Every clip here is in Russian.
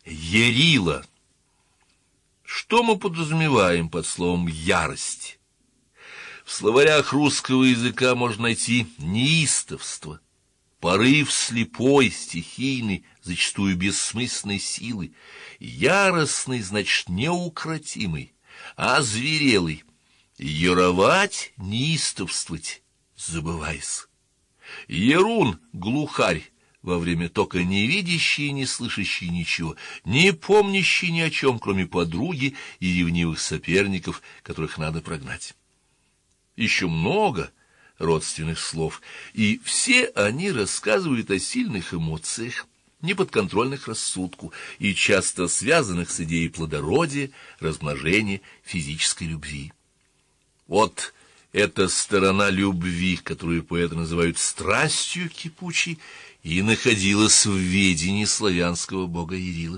Ярила. Что мы подразумеваем под словом «ярость»? В словарях русского языка можно найти неистовство, порыв слепой, стихийной, зачастую бессмысленной силы. Яростный, значит, неукротимый, озверелый. Яровать, неистовствовать, забываясь. Ярун — глухарь, во время тока не видящий и не слышащий ничего, не помнящий ни о чем, кроме подруги и ревнивых соперников, которых надо прогнать. Еще много родственных слов, и все они рассказывают о сильных эмоциях, неподконтрольных рассудку и часто связанных с идеей плодородия, размножения, физической любви. Вот эта сторона любви, которую поэты называют страстью кипучей, и находилась в ведении славянского бога Ярилы.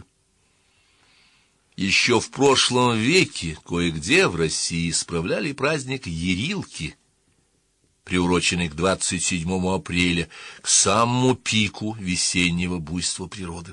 Еще в прошлом веке кое-где в России справляли праздник Ярилки, приуроченный к 27 апреля, к самому пику весеннего буйства природы.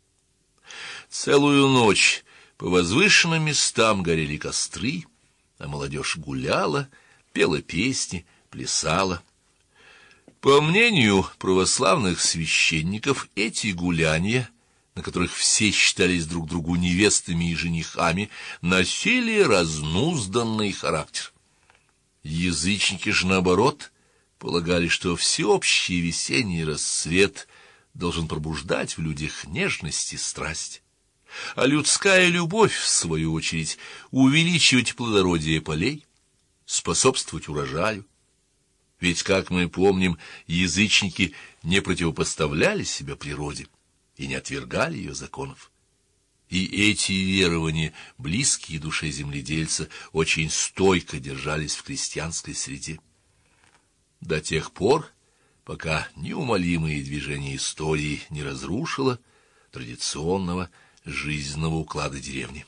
Целую ночь по возвышенным местам горели костры, а молодежь гуляла, пела песни, плясала. По мнению православных священников, эти гуляния, на которых все считались друг другу невестами и женихами, носили разнузданный характер. Язычники же, наоборот, полагали, что всеобщий весенний рассвет должен пробуждать в людях нежность и страсть, а людская любовь, в свою очередь, увеличивать плодородие полей, способствовать урожаю. Ведь, как мы помним, язычники не противопоставляли себя природе и не отвергали ее законов. И эти верования, близкие душе земледельца, очень стойко держались в крестьянской среде. До тех пор, пока неумолимые движения истории не разрушило традиционного жизненного уклада деревни.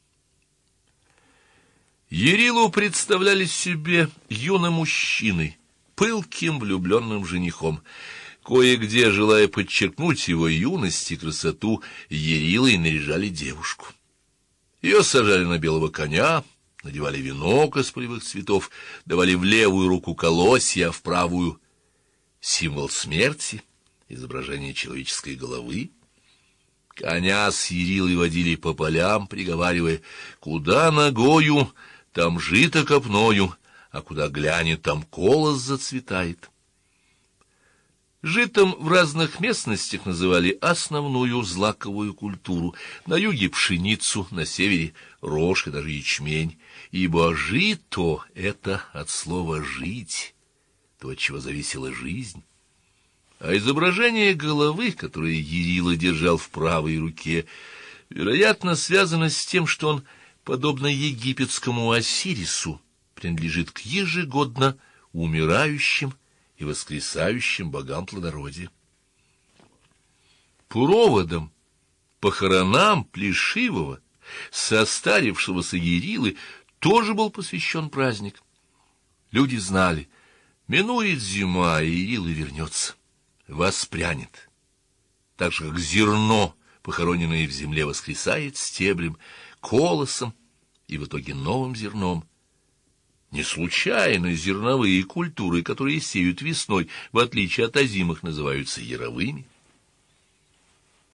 Ярилу представляли себе юным мужчиной, пылким влюбленным женихом. Кое-где, желая подчеркнуть его юность и красоту, Ярилой наряжали девушку. Ее сажали на белого коня, надевали венок из полевых цветов, давали в левую руку колосья, а в правую — символ смерти, изображение человеческой головы. Коня с Ярилой водили по полям, приговаривая: «Куда ногою, там жито копною, а куда глянет, там колос зацветает». Житом в разных местностях называли основную злаковую культуру: на юге пшеницу, на севере рожь и даже ячмень, ибо жито — это от слова «жить», то, от чего зависела жизнь. А изображение головы, которое Ярила держал в правой руке, вероятно, связано с тем, что он, подобно египетскому Осирису, принадлежит к ежегодно умирающим и воскресающим богам плодородия. Проводом, похоронам плешивого, состарившегося Ярилы тоже был посвящен праздник. Люди знали: минует зима, и Ярила вернется, воспрянет, так же, как зерно, похороненное в земле, воскресает стеблем, колосом и в итоге новым зерном. Не случайно зерновые культуры, которые сеют весной, в отличие от озимых, называются яровыми.